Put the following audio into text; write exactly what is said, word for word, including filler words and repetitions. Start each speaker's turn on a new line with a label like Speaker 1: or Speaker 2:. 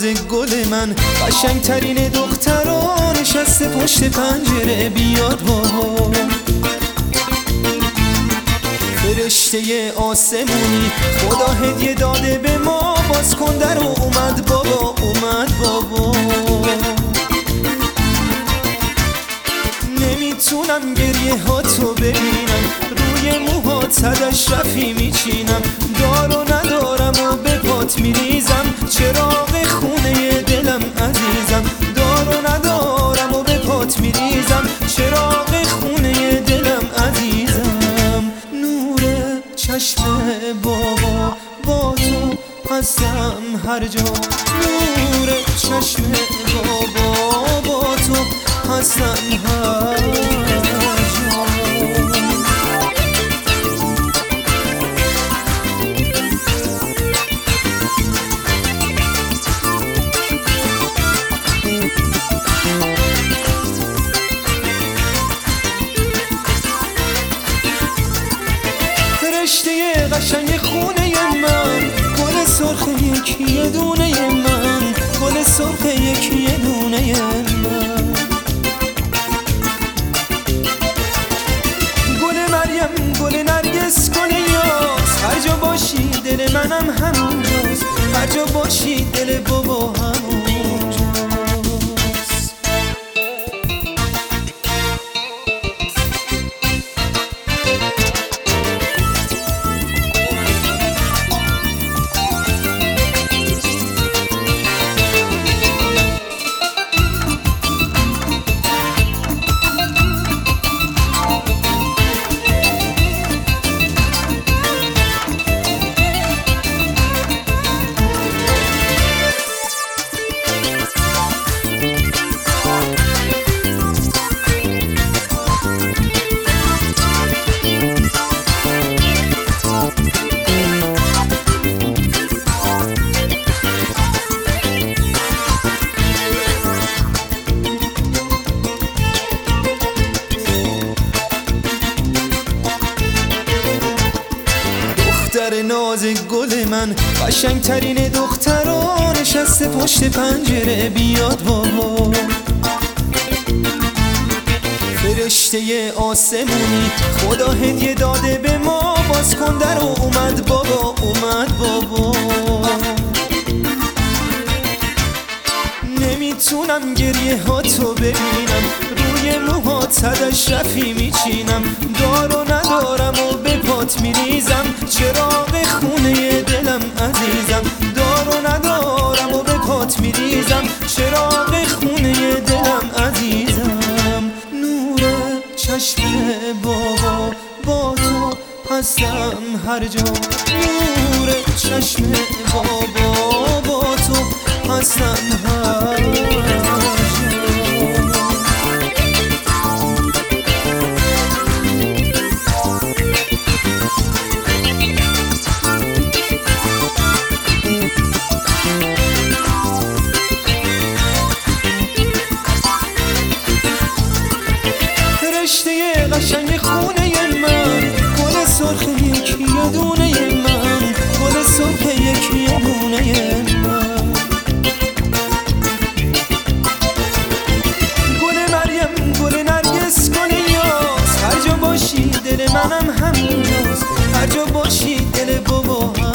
Speaker 1: نازک گل من، قشنگترین دخترا نشسته پشت پنجره. بیاد بابا فرشته آسمونی، خدا هدیه داده به ما، باز کن در و اومد بابا، اومد بابا. نمیتونم گریه ها تو ببینم، روی موهات صد اشرفی میچینم. دار و ندارم و به پات میریزم، چراغ خونه دلم عزیزم. دار و ندارم و به پات میریزم، چراغ خونه دلم عزیزم. نور چشم بابا با تو هستم هر جا، نور چشم بابا با تو هستم هر جا. فرشته قشنگ خونه من، گل سرخ یکی دونه من، گل سرخ یکی دونه من. گل مریم، گل نرگس، گل یاس، هر جا باشی دل منم همونجاست، هر جا باشی دل بابا همونجاست. دختر نازک گل من، قشنگترین دخترا نشسته پشت پنجره. بیاد بابا فرشته آسمونی، خدا هدیه داده به ما، باز کن در و اومد بابا، اومد بابا. نمیتونم گریه ها تو ببینم، روی موهات صد اشرفی میچینم. دار و ندارم و به پات میریزم، چراغ خونه دلم عزیزم. دار و ندارم و به پات میریزم، چراغ خونه دلم عزیزم. نور چشم بابا با تو هستم هر جا، نور چشم بابا با تو هستم هر جا. فرشته قشنگ خونه من، گل سرخ یکی دونه من، گل سرخ یکی دونه من. گل مریم، گل نرگس، گل یاس، هر جا باشی دل منم همونجاست، هر جا باشی دل بابا